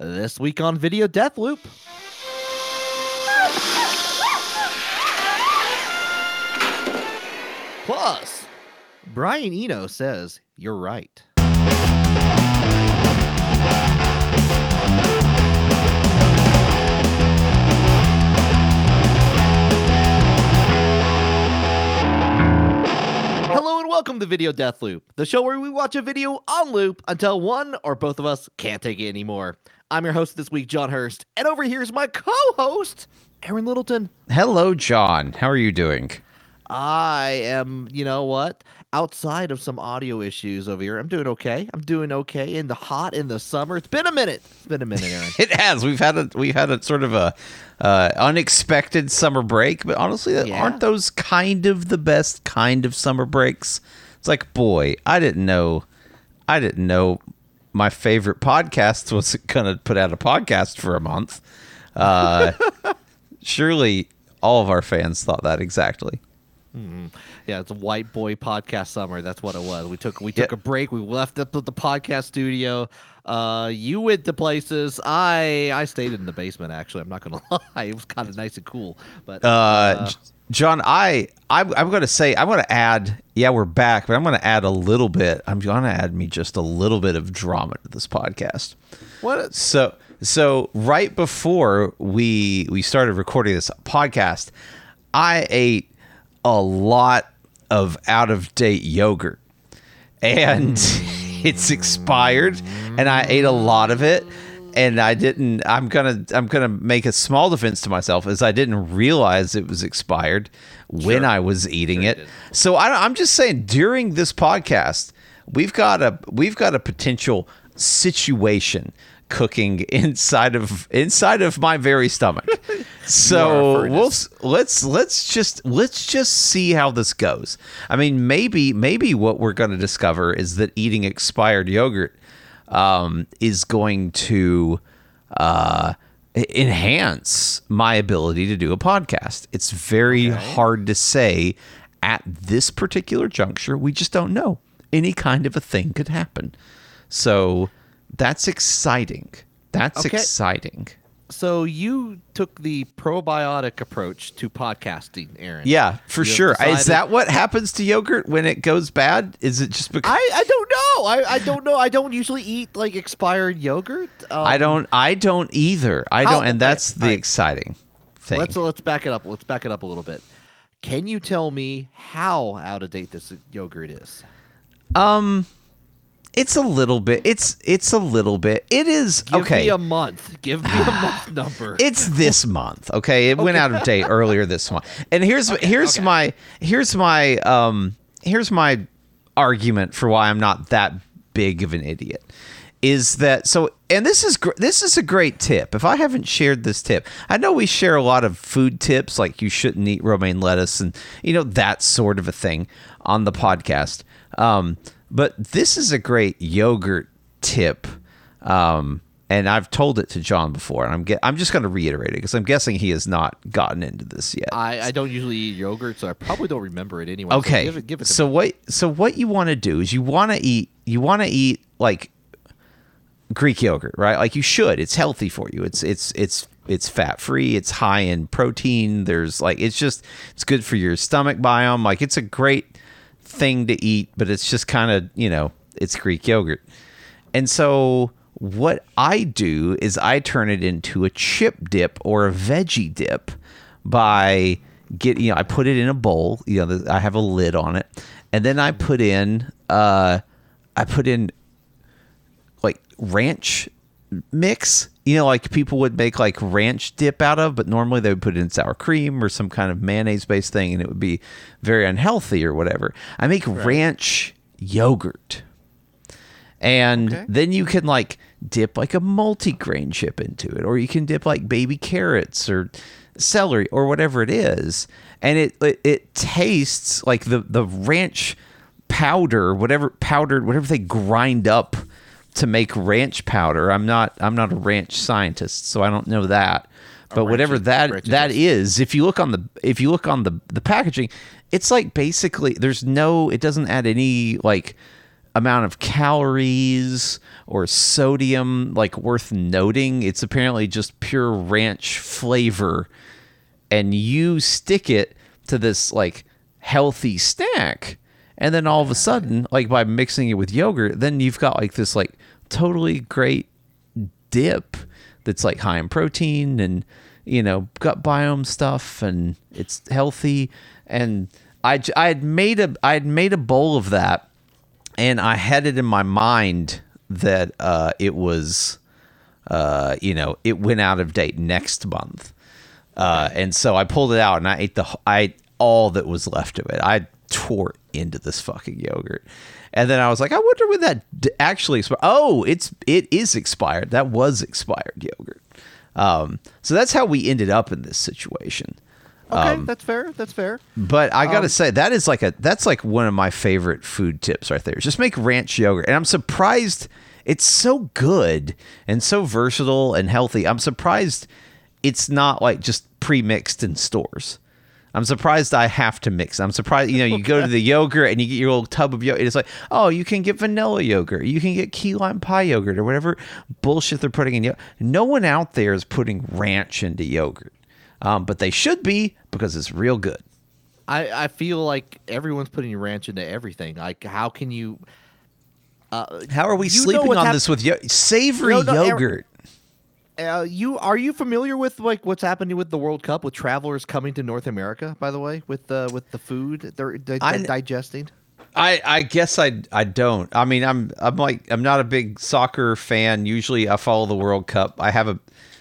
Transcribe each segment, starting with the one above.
This week on Video Deathloop. Plus, Brian Eno says, you're right. Hello and welcome to Video Deathloop, the show where we watch a video on loop until one or both of us can't take it anymore. I'm your host this week, John Hurst, and over here is my co-host, Aaron Littleton. Hello, John. How are you doing? I am, you know what? Outside of some audio issues over here, I'm doing okay. In the summer. It's been a minute, Aaron. It has. We've had a sort of a unexpected summer break, but honestly, aren't those kind of the best kind of summer breaks? It's like, boy, I didn't know my favorite podcast was gonna put out a podcast for a month. Surely all of our fans thought that exactly. Mm-hmm. Yeah, it's a white boy podcast summer. That's what it was. We took a break. We left the podcast studio. You went to places. I stayed in the basement. Actually, I'm not gonna lie. It was kind of nice and cool. But John, I'm gonna say I'm gonna add. Yeah, we're back, but I'm gonna add a little bit. I'm gonna add me just a little bit of drama to this podcast. What? So right before we started recording this podcast, I ate a lot of out-of-date yogurt, and it's expired, and I ate a lot of it, and I didn't. I'm gonna make a small defense to myself, as I didn't realize it was expired when I was eating it. So I'm just saying, during this podcast, we've got a potential situation cooking inside of my very stomach. So let's just see how this goes. I mean, maybe what we're going to discover is that eating expired yogurt is going to enhance my ability to do a podcast. It's very hard to say at this particular juncture. We just don't know. Any kind of a thing could happen. So that's exciting. Exciting. So you took the probiotic approach to podcasting, Aaron. Yeah, for sure. Is that what happens to yogurt when it goes bad? Is it just because I don't know. I don't know. I don't usually eat like expired yogurt. I don't either. And that's the exciting thing. Let's back it up. Let's back it up a little bit. Can you tell me how out of date this yogurt is? It's a little bit. It's a little bit. It is okay. Give me a month. Give me a month number. It's this month. Okay, it went out of date earlier this month. And here's my argument for why I'm not that big of an idiot. Is that so? And this is a great tip. If I haven't shared this tip, I know we share a lot of food tips, like you shouldn't eat romaine lettuce and that sort of a thing on the podcast. But this is a great yogurt tip, and I've told it to John before, and I'm just going to reiterate it because I'm guessing he has not gotten into this yet. I don't usually eat yogurt, so I probably don't remember it anyway. Okay, so give it so what you want to do is you want to eat like Greek yogurt, right? Like you should. It's healthy for you. It's fat free. It's high in protein. There's it's good for your stomach biome. Like it's a great thing to eat, but it's just kind of, it's Greek yogurt. And so what I do is I turn it into a chip dip or a veggie dip by I put it in a bowl, I have a lid on it, and then I put in like ranch mix, like people would make like ranch dip out of, but normally they would put it in sour cream or some kind of mayonnaise based thing, and it would be very unhealthy or whatever. I make ranch yogurt, and then you can like dip like a multi-grain chip into it, or you can dip like baby carrots or celery or whatever it is, and it tastes like the ranch powder, whatever they grind up to make ranch powder. I'm not a ranch scientist, so I don't know that. But whatever that is, if you look on the packaging, it's like basically it doesn't add any like amount of calories or sodium like worth noting. It's apparently just pure ranch flavor, and you stick it to this like healthy snack, and then all of a sudden, like by mixing it with yogurt, then you've got like this like totally great dip that's like high in protein and, you know, gut biome stuff, and it's healthy. And I had made a bowl of that, and I had it in my mind that it was, you know, it went out of date next month. And so I pulled it out and I ate all that was left of it. I tore into this fucking yogurt. And then I was like, I wonder when that actually expired. Oh, it is expired. That was expired yogurt. So that's how we ended up in this situation. Okay, that's fair. That's fair. But I gotta say, that's like one of my favorite food tips right there. Just make ranch yogurt. And I'm surprised it's so good and so versatile and healthy. I'm surprised it's not like just pre-mixed in stores. I'm surprised I have to mix. I'm surprised, you know, you go to the yogurt and you get your little tub of yogurt. It's like, oh, you can get vanilla yogurt. You can get key lime pie yogurt or whatever bullshit they're putting in yogurt. No one out there is putting ranch into yogurt. But they should be, because it's real good. I feel like everyone's putting ranch into everything. Like, how can you... how are we sleeping on this with savory yogurt? Are you familiar with like what's happening with the World Cup, with travelers coming to North America? By the way, with the food they're digesting. I guess I don't. I mean, I'm not a big soccer fan. Usually, I follow the World Cup. I have a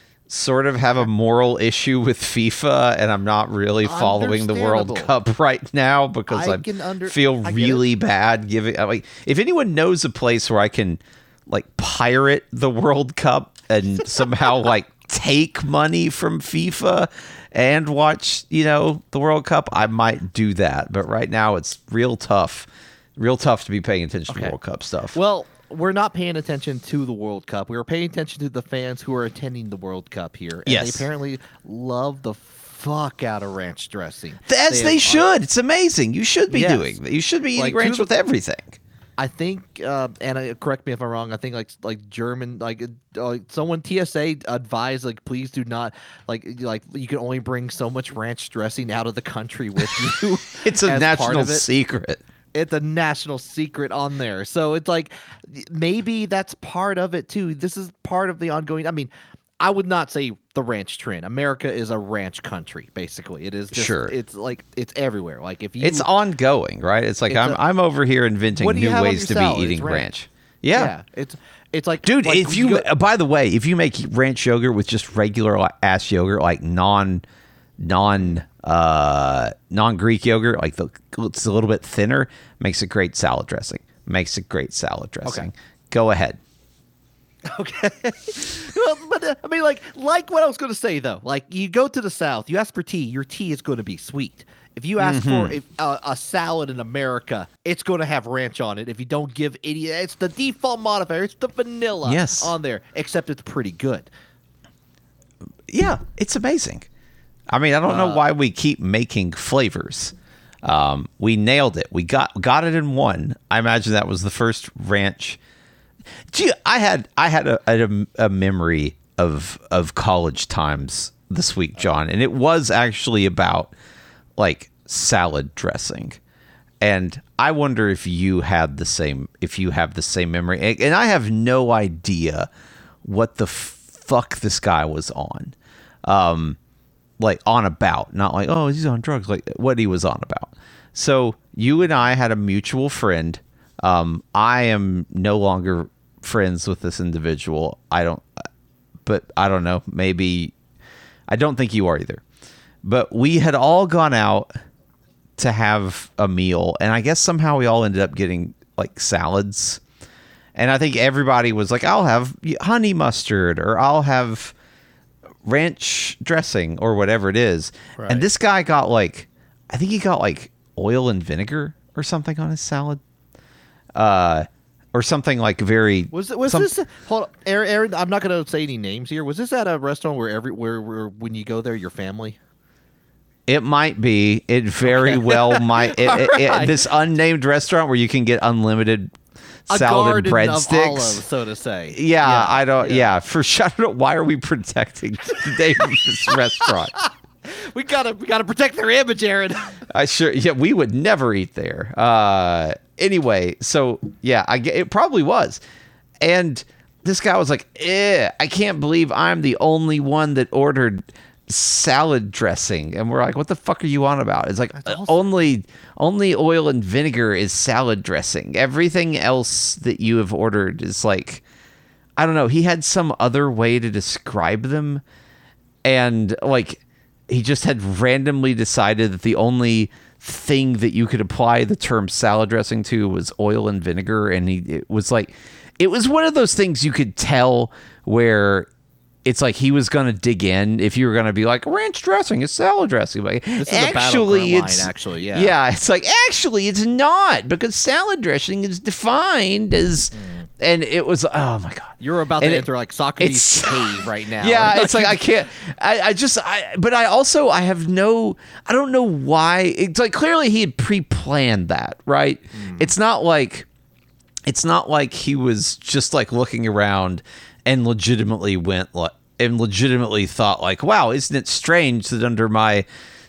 moral issue with FIFA, and I'm not really following the World Cup right now because I feel really bad giving. Like, if anyone knows a place where I can like pirate the World Cup and somehow like take money from FIFA and watch, you know, the World Cup, I might do that. But right now it's real tough to be paying attention to World Cup stuff. Well, we're not paying attention to the World Cup. We were paying attention to the fans who are attending the World Cup here. And they apparently love the fuck out of ranch dressing. As they should. It's amazing. You should be doing. You should be eating ranch with everything. I think, and correct me if I'm wrong, I think like German, someone TSA advised, like, please do not, like you can only bring so much ranch dressing out of the country with you. It's a national secret. It's a national secret on there. So it's like, maybe that's part of it too. This is part of the ongoing, I mean, I would not say the ranch trend. America is a ranch country, basically. It is just, it's like, it's everywhere. Like, if you, it's ongoing, right? It's like, I'm over here inventing new ways to be eating ranch. Yeah. It's like, dude, like, if you by the way, if you make ranch yogurt with just regular ass yogurt, like non-Greek yogurt, like it's a little bit thinner, makes a great salad dressing. Okay. Go ahead. Okay. Well, but I mean, like what I was going to say though, like, you go to the South, you ask for tea, your tea is going to be sweet. If you ask for a salad in America, it's going to have ranch on it. If you don't give it's the default modifier. It's the vanilla on there, except it's pretty good. Yeah, it's amazing. I mean, I don't know why we keep making flavors. We nailed it. We got it in one. I imagine that was the first ranch. Gee, I had a memory of college times this week, John, and it was actually about like salad dressing. And I wonder if you have the same memory. And I have no idea what the fuck this guy was on. Like on about, not like, oh, he's on drugs, like what he was on about. So you and I had a mutual friend. I am no longer friends with this individual. I don't know. Maybe I don't think you are either. But we had all gone out to have a meal, and I guess somehow we all ended up getting like salads. And I think everybody was like, I'll have honey mustard, or I'll have ranch dressing, or whatever it is. Right. And this guy got like, I think he got like oil and vinegar or something on his salad. Or something like very. Was this? Hold on, Aaron. I'm not going to say any names here. Was this at a restaurant where when you go there, your family? It might be. It very well might. Right. This unnamed restaurant where you can get unlimited a salad and garden of breadsticks. olives, so to say. Yeah, I don't. Yeah, for sure. I don't know. Why are we protecting the name of this restaurant? We gotta protect their image, Aaron. Yeah, we would never eat there. Anyway, so yeah, it probably was, and this guy was like, I can't believe I'm the only one that ordered salad dressing. And we're like, what the fuck are you on about? It's like, only oil and vinegar is salad dressing. Everything else that you have ordered is like, I don't know. He had some other way to describe them. And like, he just had randomly decided that the only thing that you could apply the term salad dressing to was oil and vinegar. And it was one of those things you could tell where it's like he was going to dig in if you were going to be like, ranch dressing is salad dressing. Like, This is actually, yeah. Yeah, it's like, actually, it's not, because salad dressing is defined as... And it was, oh my God. You're about to enter like Socrates' cave right now. Yeah, it's like I can't. But I don't know why. It's like clearly he had pre-planned that, right? It's not like he was just like looking around and legitimately thought like, wow, isn't it strange that under my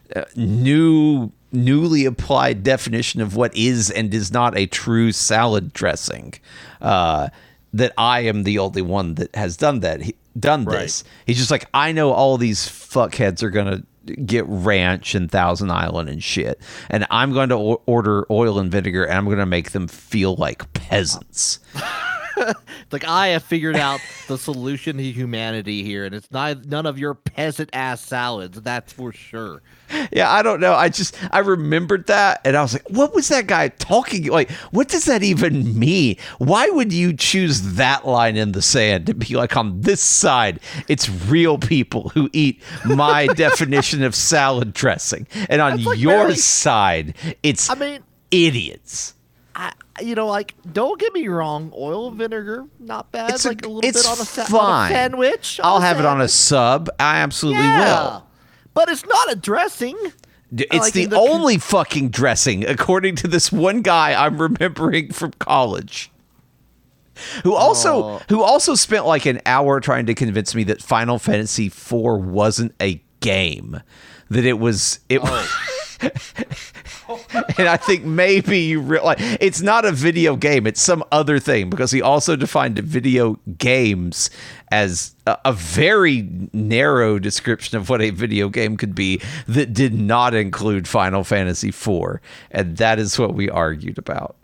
newly applied definition of what is and is not a true salad dressing, that I am the only one that has done that. This. He's just like, I know all these fuckheads are gonna get ranch and Thousand Island and shit, and I'm going to order oil and vinegar, and I'm going to make them feel like peasants. Like, I have figured out the solution to humanity here, and it's none of your peasant ass salads. That's for sure. Yeah, I don't know. I remembered that, and I was like, what was that guy talking? Like, what does that even mean? Why would you choose that line in the sand to be like, on this side, it's real people who eat my definition of salad dressing, and on like your side, it's idiots. Don't get me wrong, oil and vinegar, not bad. It's like a little bit on a sandwich. I'll have it on a sub. I absolutely will. But it's not a dressing. It's the only fucking dressing, according to this one guy I'm remembering from college. Who also spent like an hour trying to convince me that Final Fantasy IV wasn't a game. That it was and I think maybe you realize it's not a video game, it's some other thing, because he also defined video games as a very narrow description of what a video game could be that did not include Final Fantasy IV, and that is what we argued about.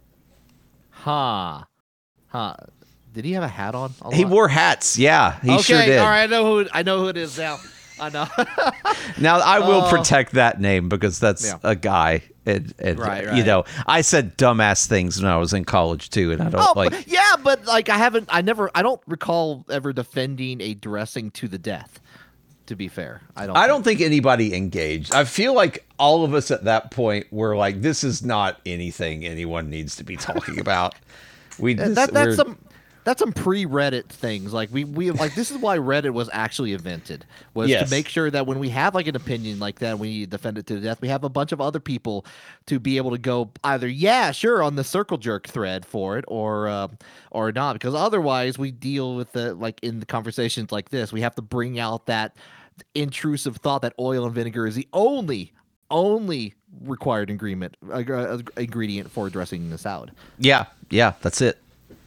Did he have a hat on? He wore hats. Yeah, he sure did. All right, I know who it is now. I know. Now I will protect that name because that's a guy, and right. You know, I said dumbass things when I was in college too, and I don't but I don't recall ever defending a dressing to the death. To be fair, I don't think anybody engaged. I feel like all of us at that point were like, this is not anything anyone needs to be talking about. That's some pre-Reddit things. Like we like, this is why Reddit was actually invented, was to make sure that when we have like an opinion like that, we defend it to the death. We have a bunch of other people to be able to go either on the circle jerk thread for it, or not, because otherwise we deal with like in the conversations like this, we have to bring out that intrusive thought that oil and vinegar is the only required ingredient for dressing the salad. Yeah, that's it.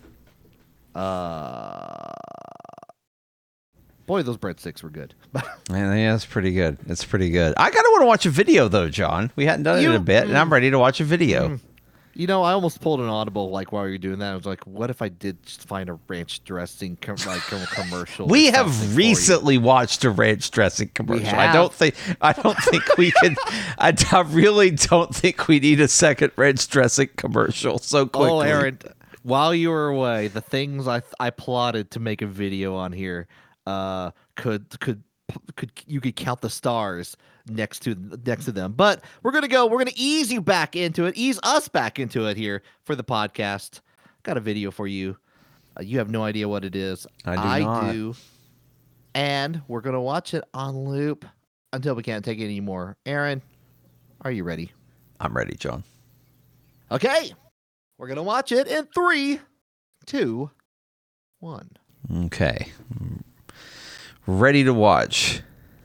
Boy, those breadsticks were good. Yeah, it's pretty good. It's pretty good. I kind of want to watch a video though, John. We hadn't done it in a bit, and I'm ready to watch a video. You know, I almost pulled an audible like while you're doing that. I was like, what if I did just find a ranch dressing commercial? We have recently watched a ranch dressing commercial. I don't think we can. I really don't think we need a second ranch dressing commercial so quickly. Oh, Aaron, while you were away, the things I plotted to make a video on here, could you could count the stars next to them. But we're gonna ease us back into it here for the podcast. Got a video for you. You have no idea what it is. I do. And we're gonna watch it on loop until we can't take it anymore. Aaron, are you ready? I'm ready, John. Okay. We're gonna watch it in 3, 2, 1. Okay. Ready to watch.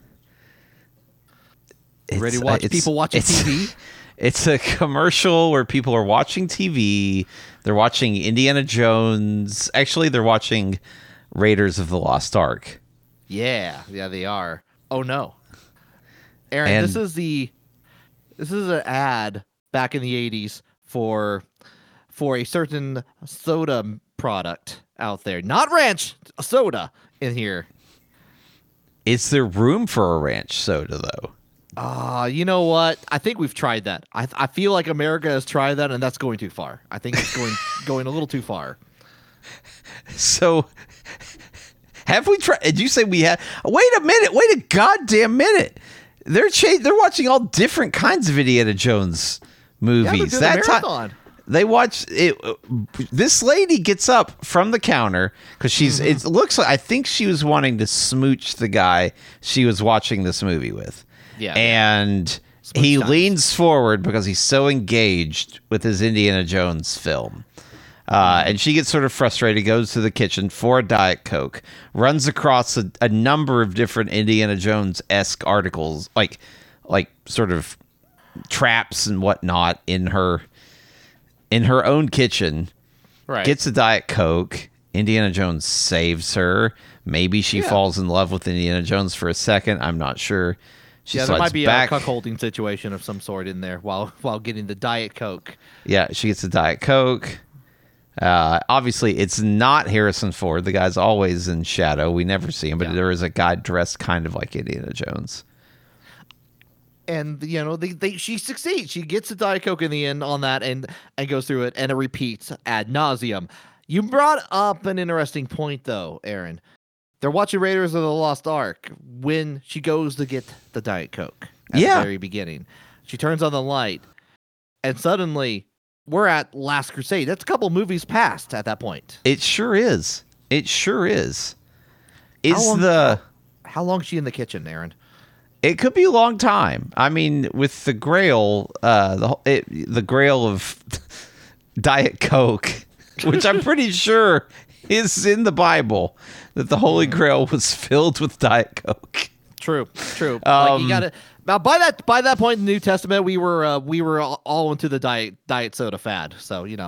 Ready to watch people watching TV? It's a commercial where people are watching TV. They're watching Indiana Jones. Actually, they're watching Raiders of the Lost Ark. Yeah, they are. Oh no, Aaron, this is an ad back in the 80s for a certain soda product out there. Not ranch, a soda in here. Is there room for a ranch soda though? You know what? I think we've tried that. I feel like America has tried that, and that's going too far. I think it's going a little too far. So, have we tried? Did you say we had? Wait a minute! Wait a goddamn minute! They're watching all different kinds of Indiana Jones movies. Yeah, they're doing a marathon. They watch it. This lady gets up from the counter because she's. It looks like I think she was wanting to smooch the guy she was watching this movie with. Yeah. And he leans forward because he's so engaged with his Indiana Jones film. And she gets sort of frustrated, goes to the kitchen for a Diet Coke, runs across a number of different Indiana Jones-esque articles, like sort of traps and whatnot in her own kitchen. Right. Gets a Diet Coke. Indiana Jones saves her. Maybe she falls in love with Indiana Jones for a second. I'm not sure. There might be a cuckolding situation of some sort in there while getting the Diet Coke. Yeah, she gets a Diet Coke. Obviously, it's not Harrison Ford. The guy's always in shadow. We never see him, but there is a guy dressed kind of like Indiana Jones. And she succeeds. She gets a Diet Coke in the end on that, and goes through it, and it repeats ad nauseum. You brought up an interesting point, though, Aaron. They're watching Raiders of the Lost Ark when she goes to get the Diet Coke at the very beginning. She turns on the light, and suddenly we're at Last Crusade. That's a couple movies past at that point. It sure is. It sure is. How long is she in the kitchen, Aaron? It could be a long time. I mean, with the Grail, the Grail of Diet Coke, which I'm pretty sure is in the Bible, that the Holy Grail was filled with Diet Coke. True. You got to now by that point in the New Testament, we were all into the diet soda fad. So it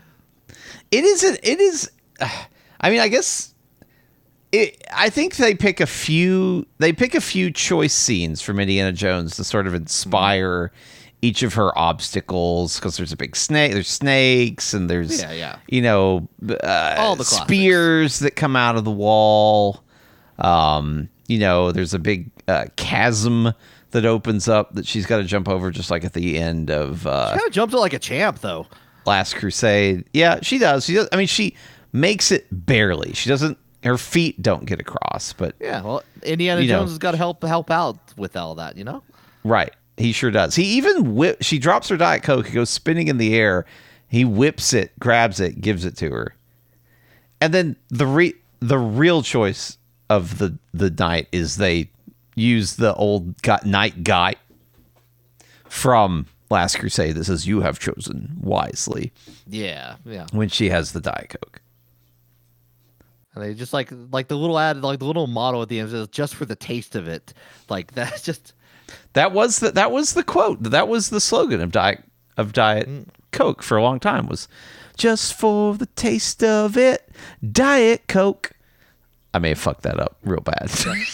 is. I mean, I guess. I think they pick a few choice scenes from Indiana Jones to sort of inspire each of her obstacles, because there's a big snake, there's snakes, and there's all the spears that come out of the wall. There's a big chasm that opens up that she's got to jump over, just like at the end of. She kind of jumps it like a champ, though. Last Crusade, yeah, she does. She does. I mean, she makes it barely. She doesn't. Her feet don't get across, but Indiana Jones has got to help out with all that, Right. He sure does. He even she drops her Diet Coke, he goes spinning in the air. He whips it, grabs it, gives it to her. And then the real choice of the night is they use the old night guy from Last Crusade that says, "You have chosen wisely." Yeah. When she has the Diet Coke. And they just like the little ad, like the little motto at the end says, "Just for the taste of it." Like that's just. That was the quote. That was the slogan of Diet Coke for a long time, was "Just for the taste of it, Diet Coke." I may have fucked that up real bad.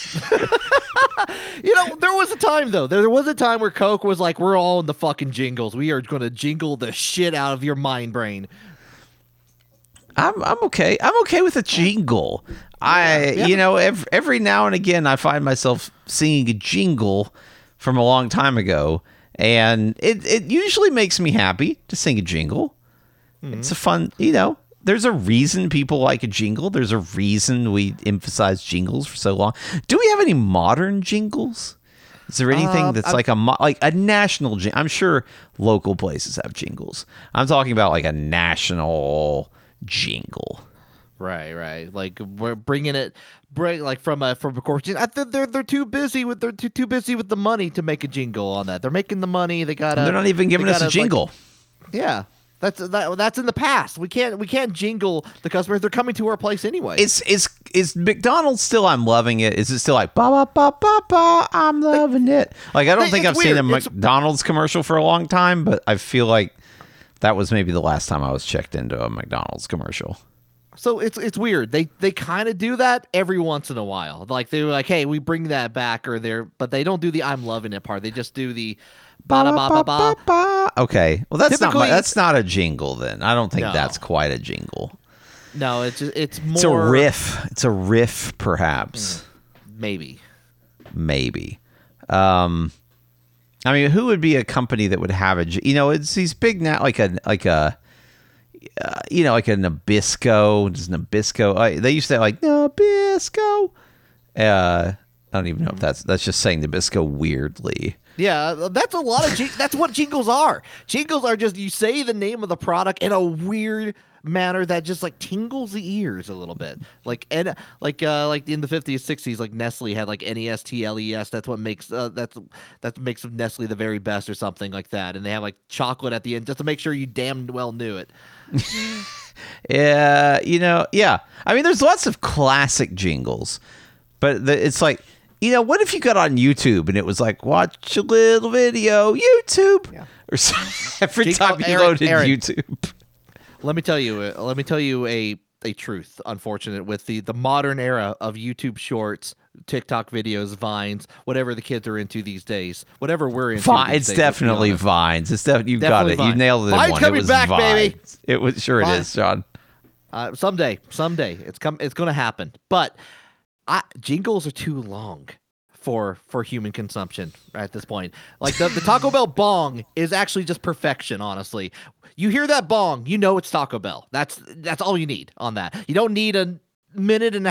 There was a time though. There was a time where Coke was like, "We're all in the fucking jingles. We are going to jingle the shit out of your mind brain." I'm okay. I'm okay with a jingle. Every now and again I find myself singing a jingle from a long time ago, and it usually makes me happy to sing a jingle. It's a fun, there's a reason people like a jingle. There's a reason we emphasize jingles for so long. Do we have any modern jingles? Is there anything that's like a national jingle? I'm sure local places have jingles. I'm talking about like a national jingle. Right. Like we're bringing it from a corporation. I think they're too busy with the money to make a jingle on that. They're making the money. They're not even giving us a jingle. Yeah. That's in the past. We can't jingle the customers. They're coming to our place anyway. Is McDonald's still I'm loving it? Is it still like ba ba ba ba ba I'm loving it? Like I don't think I've seen a McDonald's commercial for a long time, but I feel like that was maybe the last time I was checked into a McDonald's commercial. So it's weird. They kind of do that every once in a while. Like they're like, hey, we bring that back, but they don't do the I'm loving it part. They just do the ba ba ba ba ba. Okay, well that's not a jingle then. I don't think that's quite a jingle. No, it's more. It's a riff. It's a riff, perhaps. Maybe. I mean, who would be a company that would have it's these big now, like a Nabisco. Does Nabisco? They used to have like Nabisco. I don't even know if that's just saying Nabisco weirdly. Yeah, that's a lot of that's what jingles are. Jingles are just you say the name of the product in a weird manner that just like tingles the ears a little bit. Like in the 50s, 60s, like Nestle had like NESTLES. That's what makes that makes Nestle the very best or something like that. And they have like chocolate at the end just to make sure you damn well knew it. Yeah. I mean, there's lots of classic jingles, but it's like, what if you got on YouTube and it was like, watch a little video, YouTube, or every time you loaded YouTube. Let me tell you a truth, unfortunate, with the modern era of YouTube Shorts, TikTok videos, Vines, whatever the kids are into these days, whatever we're into. It's definitely Vines. It's you've got it. Vines. You nailed it. Vines coming back, Vines. Baby. It was sure Vines. It is, John. Someday, it's going to happen. But jingles are too long for human consumption at this point. Like the Taco Bell bong is actually just perfection, honestly. You hear that bong, it's Taco Bell. That's all you need on that. You don't need a minute and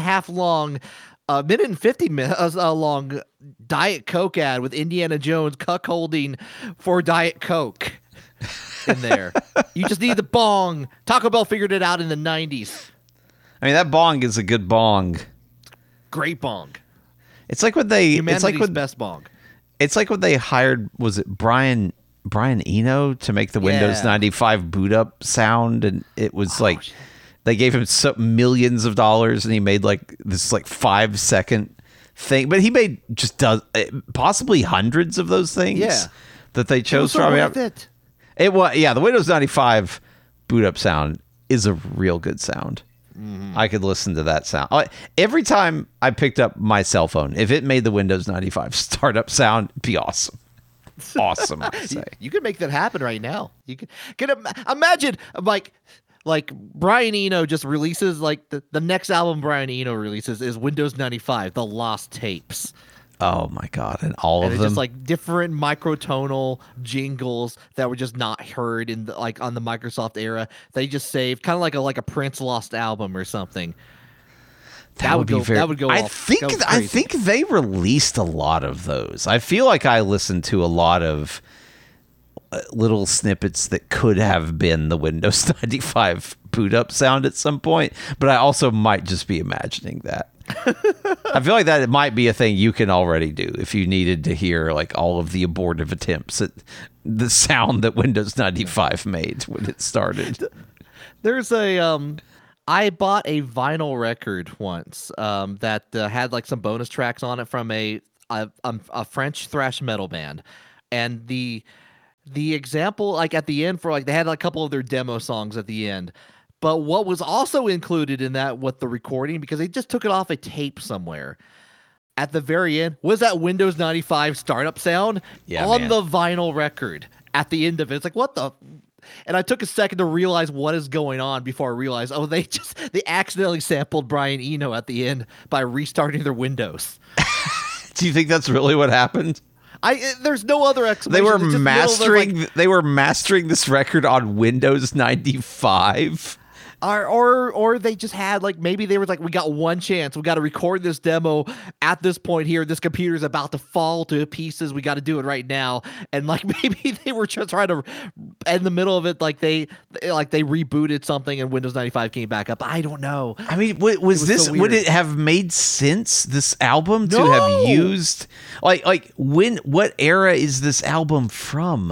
50 minutes long Diet Coke ad with Indiana Jones cuckolding for Diet Coke in there. You just need the bong. Taco Bell figured it out in the 90s. I mean, that bong is a good bong. Great bong. It's like what they. Humanity's it's like best bong. It's like what they hired. Was it Brian Eno to make the Windows 95 boot up sound, and it was shit. They gave him millions of dollars, and he made like this 5-second thing, but he made possibly hundreds of those things that they chose from. It was the Windows 95 boot up sound is a real good sound. Mm-hmm. I could listen to that sound every time I picked up my cell phone. If it made the Windows 95 startup sound, it'd be awesome. Awesome, I say. You could make that happen right now. You could imagine like Brian Eno just releases the next album Brian Eno releases is Windows 95, The Lost Tapes. Oh my God. And all of them. Just like different microtonal jingles that were just not heard in on the Microsoft era. They just saved kind of like a Prince lost album or something. That would go. I think they released a lot of those. I feel like I listened to a lot of little snippets that could have been the Windows 95 boot up sound at some point, but I also might just be imagining that. I feel like that it might be a thing you can already do if you needed to hear all of the abortive attempts at the sound that Windows 95 made when it started. There's I bought a vinyl record once that had some bonus tracks on it from a French thrash metal band, and the example at the end for they had a couple of their demo songs at the end. But what was also included in that with the recording, because they just took it off a tape somewhere, at the very end was that Windows 95 startup sound on the vinyl record at the end of it. It's like, what the? And I took a second to realize what is going on before I realized, they accidentally sampled Brian Eno at the end by restarting their Windows. Do you think that's really what happened? There's no other explanation. They were mastering this record on Windows 95. Or they just had maybe they were we got one chance. We got to record this demo at this point here. This computer's about to fall to pieces. We got to do it right now. And maybe they were just trying to, in the middle of it, they rebooted something and Windows 95 came back up. I don't know. I mean, was this? So would it have made sense this album to have used what era is this album from?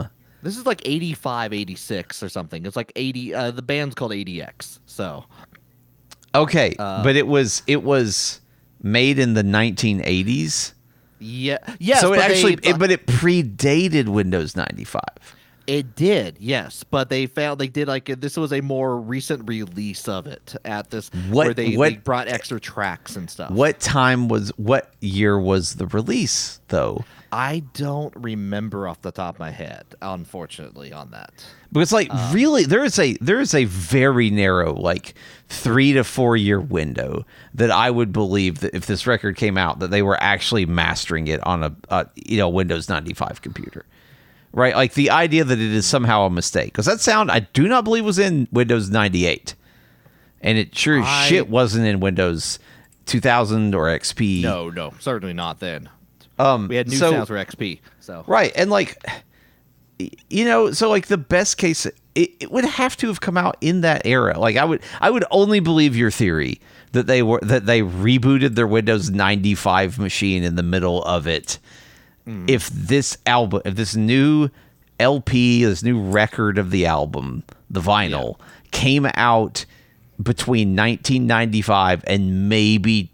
This is like 85, 86 or something. It's like 80. The band's called ADX. So Okay, but it was made in the 1980s. yeah, yes. So it but actually, they, but it predated Windows 95. it did, yes. But they did like this was a more recent release of it at this where they brought extra tracks and stuff. What year was the release though? I don't remember off the top of my head, unfortunately, on that. Because like really there is a very narrow like 3 to 4 year window that I would believe that if this record came out that they were actually mastering it on a Windows 95 computer. Right? Like the idea that it is somehow a mistake. Because that sound I do not believe was in Windows 98. And it sure as shit wasn't in Windows 2000 or XP. No, certainly not then. We had new sounds for XP. So right, and like so like the best case, it would have to have come out in that era. Like I would only believe your theory that they rebooted their Windows 95 machine in the middle of it. If this new LP, this new record of the album, the vinyl, came out between 1995 and maybe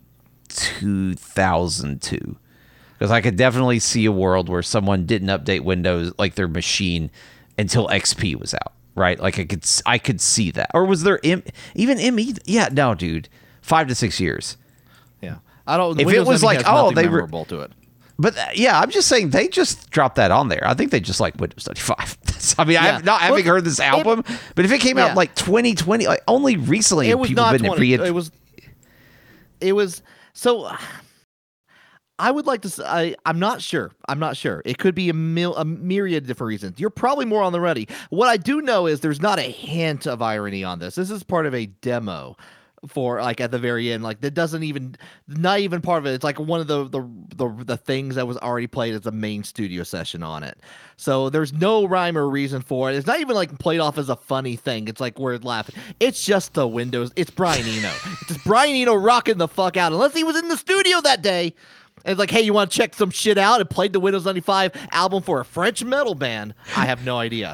2002. Because I could definitely see a world where someone didn't update Windows, like their machine, until XP was out, right? Like I could see that. Or was there even ME? Yeah, no, dude, 5 to 6 years. Yeah, I don't. If Windows it was ME like, has oh, nothing they were memorable to it. But yeah, I'm just saying they just dropped that on there. I think they just like Windows 95. I mean, Yeah. I'm not having heard this album, but if it came out in like 2020, like only recently, It was people not been 20. It was so. I would like to say, I'm not sure. It could be a myriad of different reasons. You're probably more on the ready. What I do know is there's not a hint of irony on this. This is part of a demo for like at the very end. Like that doesn't even, not even part of it. It's like one of the things that was already played as a main studio session on it. So there's no rhyme or reason for it. It's not even like played off as a funny thing. It's like we're laughing. It's just the Windows. It's Brian Eno. It's just Brian Eno rocking the fuck out. Unless he was in the studio that day. And it's like, hey, you want to check some shit out? And played the Windows 95 album for a French metal band. I have no idea.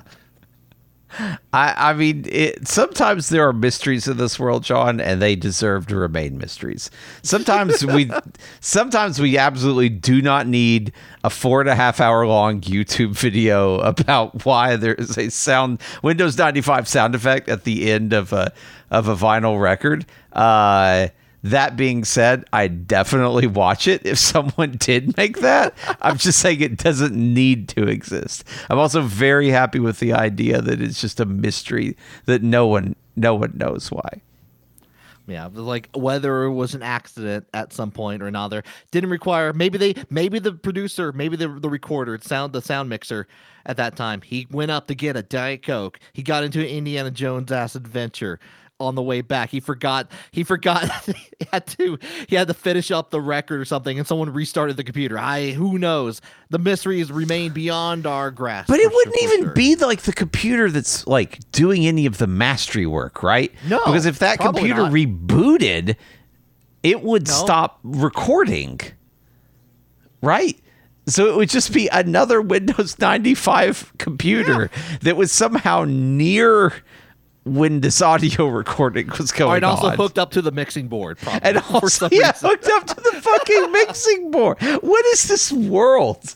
I mean, sometimes there are mysteries in this world, John, and they deserve to remain mysteries. Sometimes we absolutely do not need a 4.5 hour long YouTube video about why there is a Windows 95 sound effect at the end of a vinyl record. That being said, I definitely watch it if someone did make that. I'm just saying it doesn't need to exist. I'm also very happy with the idea that it's just a mystery that no one knows why. Yeah, like whether it was an accident at some point or another, didn't require maybe the producer, maybe the recorder, the sound mixer at that time. He went up to get a Diet Coke. He got into an Indiana Jones ass adventure. On the way back, he forgot he had to finish up the record or something, and someone restarted the computer. Who knows? The mysteries remain beyond our grasp. But it wouldn't even be like the computer that's like doing any of the mastery work, right? No, because if that computer rebooted, it would stop recording, right? So it would just be another Windows 95 computer that was somehow near when this audio recording was going on. And also hooked up to the mixing board, probably. And also, hooked up to the fucking mixing board. What is this world?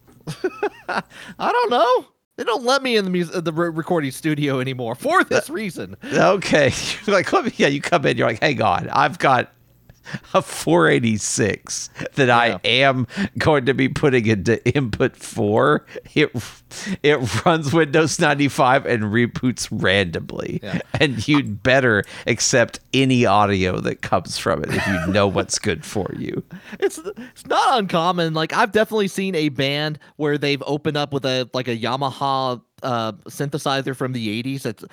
I don't know. They don't let me in the recording studio anymore for this reason. Okay. You're like, you come in, you're like, hey, God, I've got a 486 that I am going to be putting into input 4. It runs Windows 95 and reboots randomly. Yeah. And you'd better accept any audio that comes from it if you know what's good for you. It's not uncommon. Like I've definitely seen a band where they've opened up with a Yamaha synthesizer from the 80s. It's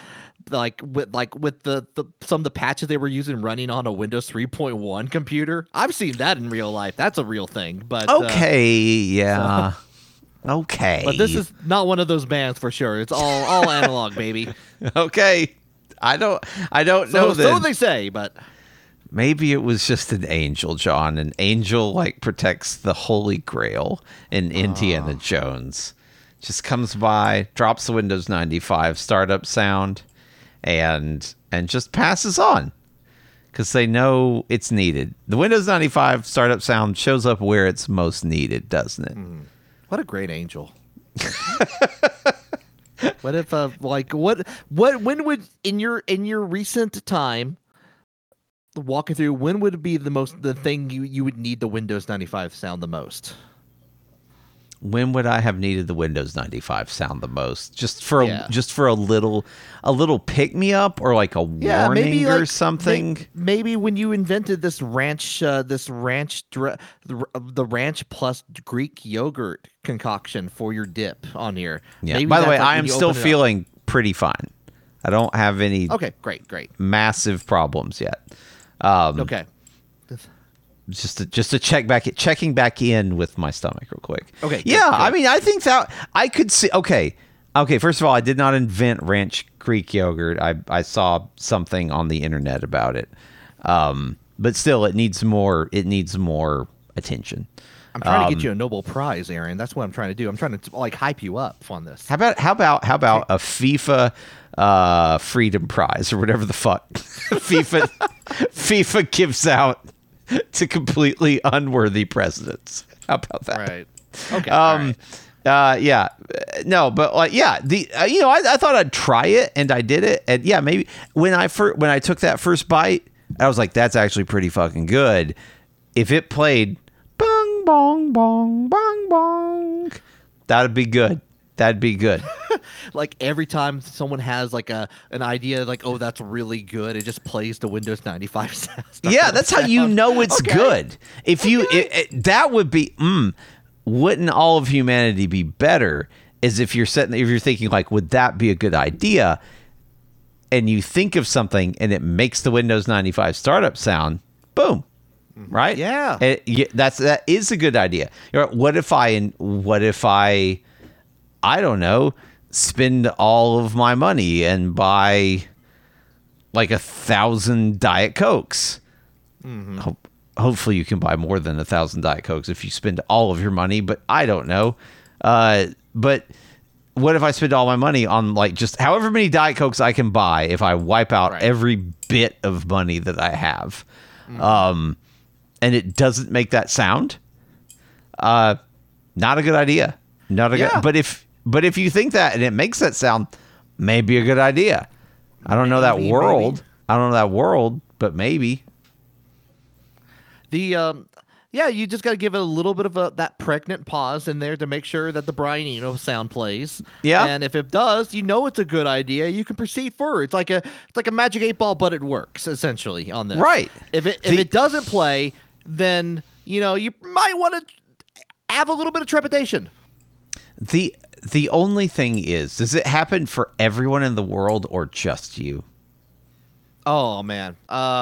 with the some of the patches they were using running on a Windows 3.1 computer. I've seen that in real life. That's a real thing. But yeah. Okay. But this is not one of those bands for sure. It's all analog, baby. Okay. I don't know that. So they say, but maybe it was just an angel, John. An angel like protects the Holy Grail in Indiana Jones. just comes by, drops the Windows 95 startup sound, and just passes on because they know it's needed. The Windows 95 startup sound shows up where it's most needed, doesn't it? What a great angel. What if when would in your recent time walking through, when would be the thing you would need the Windows 95 sound the most? When would I have needed the Windows 95 sound the most? Just for a little pick me up, or like a warning or something. Maybe when you invented the ranch plus Greek yogurt concoction for your dip on here. Yeah. Maybe By the way, that's like I am still feeling pretty fine. I don't have any great massive problems yet. Okay. Just to checking back in with my stomach real quick. Okay. Yeah, good. I mean, I think that I could see. Okay. First of all, I did not invent ranch Greek yogurt. I saw something on the internet about it. But still, it needs more. It needs more attention. I'm trying to get you a Nobel Prize, Aaron. That's what I'm trying to do. I'm trying to like hype you up on this. How about a FIFA Freedom Prize or whatever the fuck FIFA gives out to completely unworthy presidents? How about that? Right. Okay. Yeah. No, but like, yeah, I thought I'd try it, and I did it, and yeah, maybe when I took that first bite, I was like, that's actually pretty fucking good. If it played bong bong bong bong bong, that'd be good. That'd be good. Like every time someone has like an idea, like, oh, that's really good, it just plays the Windows 95 sound. Yeah, that's how you know it's good. If you that would be wouldn't all of humanity be better? Is if you're thinking like, would that be a good idea? And you think of something and it makes the Windows 95 startup sound, boom. Right? Yeah. That is a good idea. What if I don't know, spend all of my money and buy like 1,000 Diet Cokes? Mm-hmm. Hopefully you can buy more than 1,000 Diet Cokes if you spend all of your money, but I don't know. But what if I spend all my money on like just however many Diet Cokes I can buy if I wipe out every bit of money that I have? Mm-hmm. And it doesn't make that sound? Not a good idea. Not a good. But if you think that and it makes that sound, maybe a good idea. I don't know that world. Maybe. I don't know that world, but maybe. You just got to give it a little bit of that pregnant pause in there to make sure that the Brian Eno sound plays. Yeah. And if it does, it's a good idea. You can proceed forward. It's like a Magic 8 Ball, but it works essentially on this. Right. If it doesn't play, then you might want to have a little bit of trepidation. The only thing is, does it happen for everyone in the world or just you? Oh man.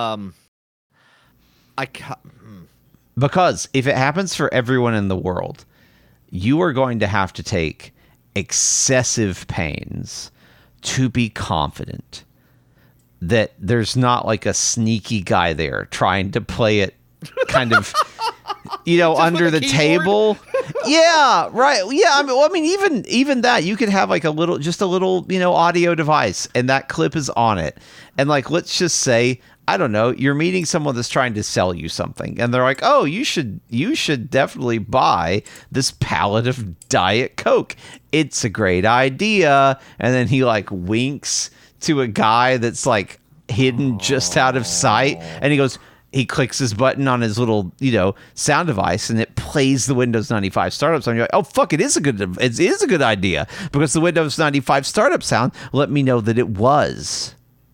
Because if it happens for everyone in the world, you are going to have to take excessive pains to be confident that there's not like a sneaky guy there trying to play it kind of, under the table. Yeah, right. Yeah, I mean, even that, you could have like a little audio device, and that clip is on it. And like, let's just say, I don't know, you're meeting someone that's trying to sell you something, and they're like, "Oh, you should definitely buy this pallet of Diet Coke. It's a great idea." And then he like winks to a guy that's like hidden just out of sight, and he clicks his button on his little, sound device, and it plays the Windows 95 startup sound. You're like, oh, fuck, it is a good idea, because the Windows 95 startup sound let me know that it was.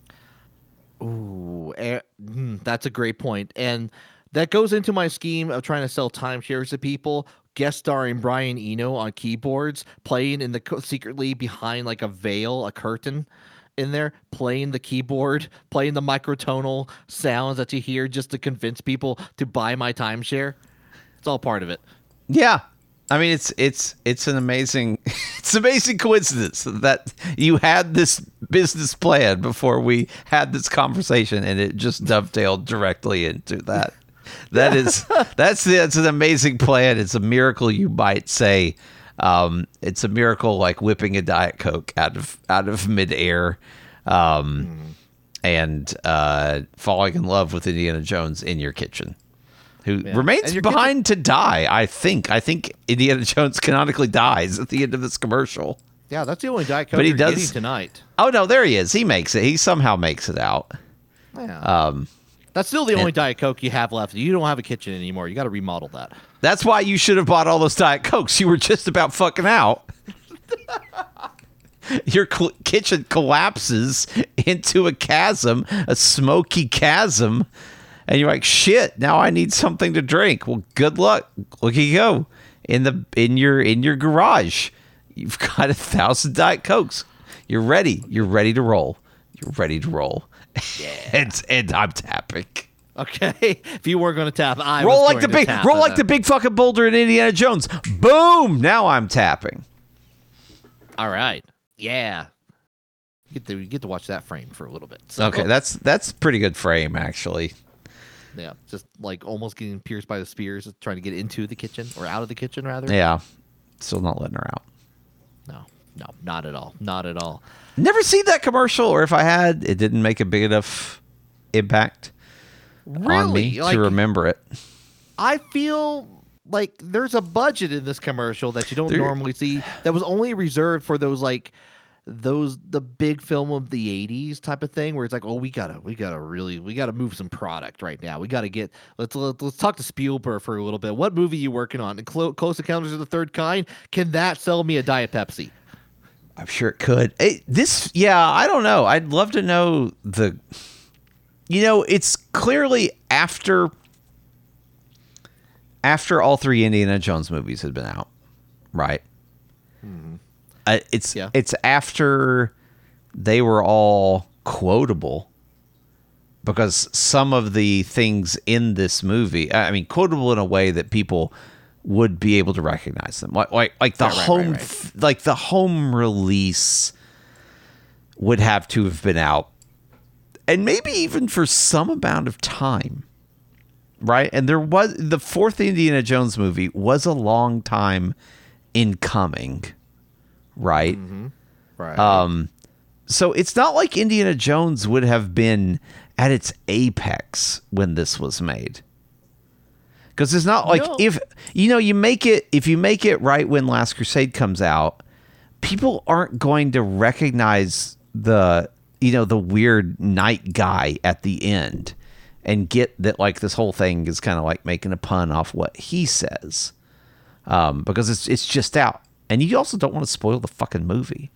Ooh, that's a great point. And that goes into my scheme of trying to sell timeshares to people, guest starring Brian Eno on keyboards, playing secretly behind like a veil, a curtain in there, playing the keyboard, playing the microtonal sounds that you hear just to convince people to buy my timeshare. It's all part of it. Yeah. I mean, it's an amazing coincidence that you had this business plan before we had this conversation, and it just dovetailed directly into that. That's an amazing plan. It's a miracle, you might say. It's a miracle, like whipping a Diet Coke out of midair, and falling in love with Indiana Jones in your kitchen, who remains behind to die. I think Indiana Jones canonically dies at the end of this commercial. Yeah, that's the only Diet Coke But he you're does- getting tonight. Oh no, there he is. He makes it. He somehow makes it out. Yeah. That's still the only Diet Coke you have left. You don't have a kitchen anymore. You got to remodel that. That's why you should have bought all those Diet Cokes. You were just about fucking out. Your kitchen collapses into a chasm, a smoky chasm, and you're like, shit, now I need something to drink. Well, good luck. Look, you go. In your garage. You've got 1,000 Diet Cokes. You're ready. You're ready to roll. You're ready to roll. Yeah. and I'm tapping. Okay. If you weren't going to tap, I Roll was like going the to big tap roll it. like the big fucking boulder in Indiana Jones. Boom! Now I'm tapping. All right. Yeah. You get to watch that frame for a little bit. So, Okay, that's pretty good frame actually. yeah, just like almost getting pierced by the spears, trying to get into the kitchen or out of the kitchen rather. Yeah. Still not letting her out. No, not at all. Not at all. Never seen that commercial, or if I had, it didn't make a big enough impact on me Like, to remember it. I feel like there's a budget in this commercial that you don't normally see that was only reserved for the big film of the 80s type of thing where it's like, oh, we gotta move some product right now. We gotta get let's talk to Spielberg for a little bit. What movie are you working on? Close Encounters of the Third Kind? Can that sell me a Diet Pepsi? I'm sure it could. I don't know. I'd love to know it's clearly after all three Indiana Jones movies had been out, right? Mm-hmm. It's after they were all quotable, because some of the things in this movie, I mean, quotable in a way that people would be able to recognize them, like the home, like the home release would have to have been out, and maybe even for some amount of time, right? And there was the fourth Indiana Jones movie was a long time in coming, right? Mm-hmm. Right. So it's not like Indiana Jones would have been at its apex when this was made. Because it's not like if you make it right when Last Crusade comes out, people aren't going to recognize the weird knight guy at the end and get that like this whole thing is kind of like making a pun off what he says, because it's just out, and you also don't want to spoil the fucking movie.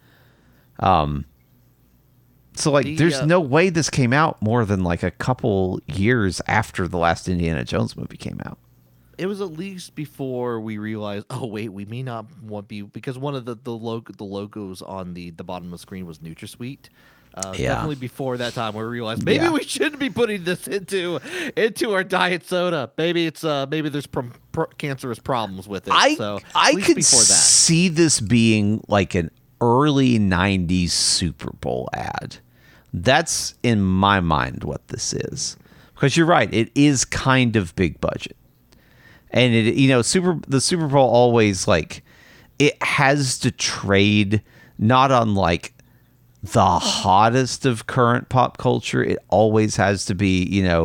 So like, there's no way this came out more than like a couple years after the last Indiana Jones movie came out. It was at least before we realized, oh wait, we may not want to be, because one of the logos on the bottom of the screen was NutraSweet. Definitely before that time where we realized maybe we shouldn't be putting this into our diet soda. Maybe there's cancerous problems with it. I could see this being like an early 90s Super Bowl ad. That's in my mind what this is, because you're right, it is kind of big budget. And the Super Bowl always, like, it has to trade not on like the hottest of current pop culture. It always has to be,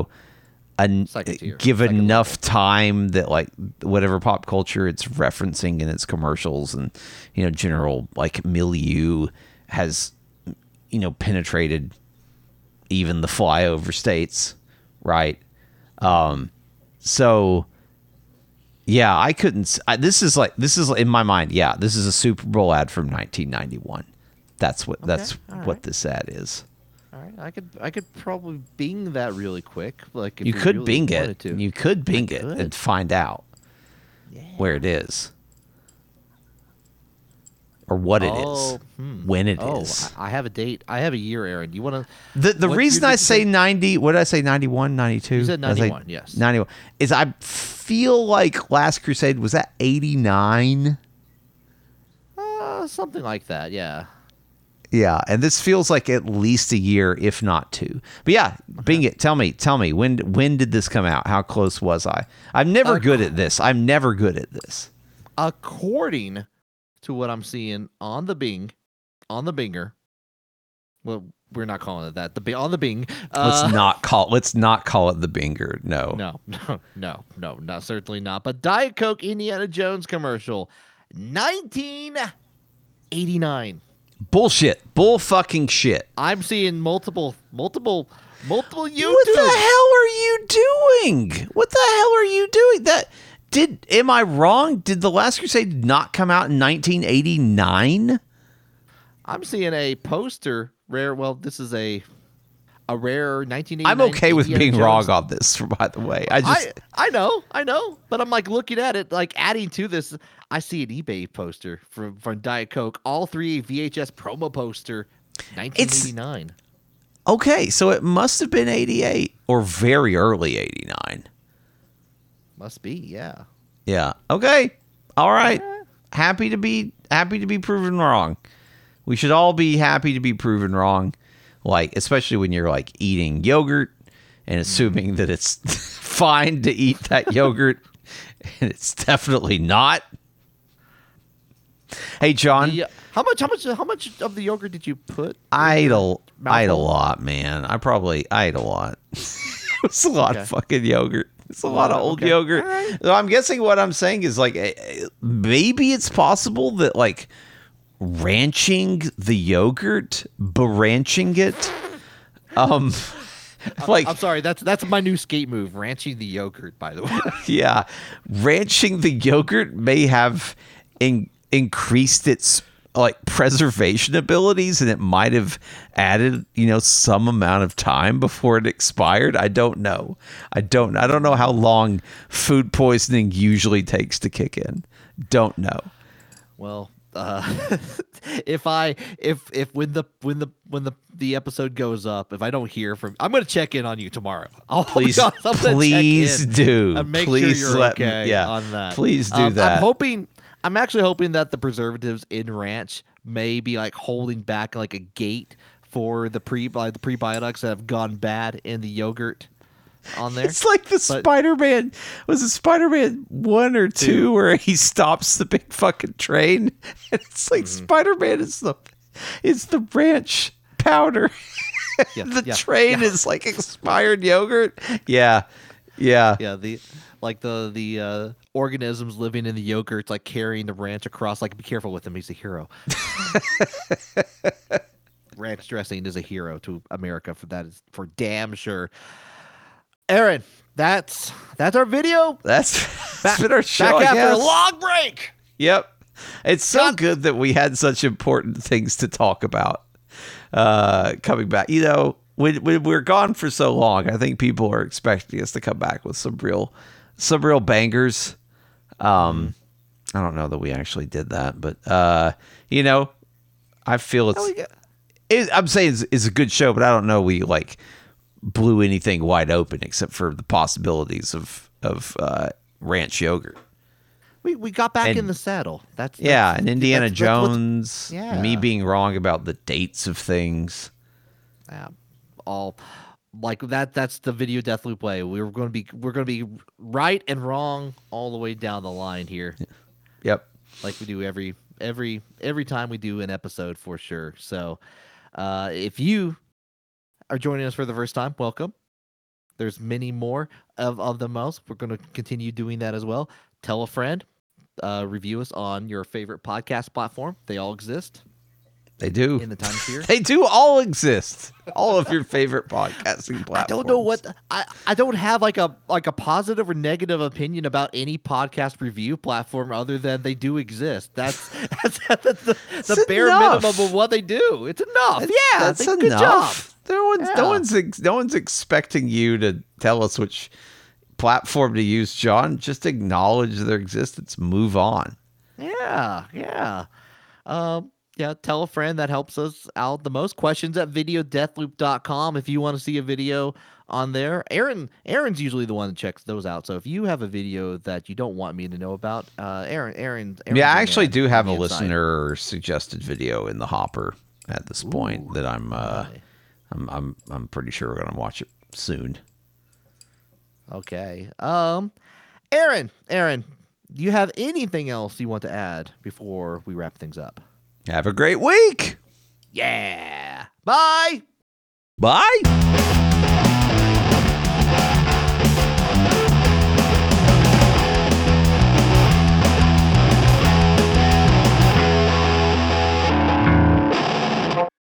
give enough time that like whatever pop culture it's referencing in its commercials and general like milieu has penetrated even the flyover states, right? So. Yeah, I couldn't. This is in my mind. Yeah, this is a Super Bowl ad from 1991. That's what this ad is. All right, I could probably Bing that really quick. Like if you could really Bing it. To. You could Bing it and find out where it is, or what it is, when it is. I have a date. I have a year, Aaron. You want to? The reason I say 90. What did I say? 91, 92. You said 91. Yes, 91 is I feel like Last Crusade was at 89. Something like that. Yeah. Yeah, and this feels like at least a year, if not two. But yeah, Bing it. Tell me, when did this come out? How close was I? I'm never good at this. According to what I'm seeing on the Binger. Well, we're not calling it that. On the Bing. Let's not call it the Binger. No. No, not certainly not. But Diet Coke Indiana Jones commercial, 1989. Bullshit. Bull fucking shit. I'm seeing multiple YouTube. What the hell are you doing? What the hell are you doing? Am I wrong? Did The Last Crusade not come out in 1989? I'm seeing a poster. Rare. Well, this is a rare 1989. I'm okay with Indiana being Jones. wrong on this, by the way. I know. But I'm like looking at it, like adding to this. I see an eBay poster from Diet Coke. All 3 VHS promo poster, 1989. Okay, so it must have been 88 or very early 89. Must be, yeah. Yeah. Okay. All right. Happy to be proven wrong. We should all be happy to be proven wrong. Like, especially when you're like eating yogurt and assuming that it's fine to eat that yogurt, and it's definitely not. Hey, John. How much of the yogurt did you put? I ate a lot, man. I ate a lot. It's a lot of fucking yogurt. It's a lot of old yogurt. Right. So I'm guessing what I'm saying is like maybe it's possible that like ranching the yogurt, branching it. Like I'm sorry, that's my new skate move, ranching the yogurt, by the way. Yeah. Ranching the yogurt may have increased its like preservation abilities, and it might have added, some amount of time before it expired. I don't know. I don't know how long food poisoning usually takes to kick in. Don't know. Well, if when the episode goes up, if I don't hear from, I'm going to check in on you tomorrow. Please do. And make please sure you're okay on that. Please do that. I'm actually hoping that the preservatives in ranch may be like holding back like a gate for the prebiotics that have gone bad in the yogurt on there. It's like Spider-Man. Was it Spider-Man 1 or 2 where he stops the big fucking train? And it's like Spider-Man is the ranch powder. Yeah, the train is like expired yogurt. Yeah. The organisms living in the yogurt, like carrying the ranch across. Like, be careful with him; he's a hero. Ranch dressing is a hero to America. Is for damn sure. Aaron, that's our video. That's been our show. Back after a long break. Yep, it's so good that we had such important things to talk about. Coming back, when we're gone for so long, I think people are expecting us to come back with some real bangers. I don't know that we actually did that, but I feel I'm saying it's a good show, but I don't know we like blew anything wide open except for the possibilities of ranch yogurt. We got back in the saddle. That's and Indiana Jones. Me being wrong about the dates of things. All like that. That's the video Deathloop way. We're going to be right and wrong all the way down the line here. Yep. Like we do every time we do an episode for sure. So, if you are joining us for the first time, welcome. There's many more of them else. We're going to continue doing that as well. Tell a friend. Review us on your favorite podcast platform. They all exist. They do. In the time sphere. They do all exist. All of your favorite podcasting platforms. I don't know what I don't have like a positive or negative opinion about any podcast review platform other than they do exist. That's the bare minimum of what they do. It's enough. That's enough. Good job. No one's expecting you to tell us which platform to use, John. Just acknowledge their existence. Move on. Yeah. Tell a friend. That helps us out the most. Questions at videodeathloop.com if you want to see a video on there. Aaron's usually the one that checks those out. So if you have a video that you don't want me to know about, Aaron. I actually do have a listener suggested video in the hopper at this point that I'm pretty sure we're gonna watch it soon. Okay. Aaron, Do you have anything else you want to add before we wrap things up? Have a great week. Yeah. Bye. Bye.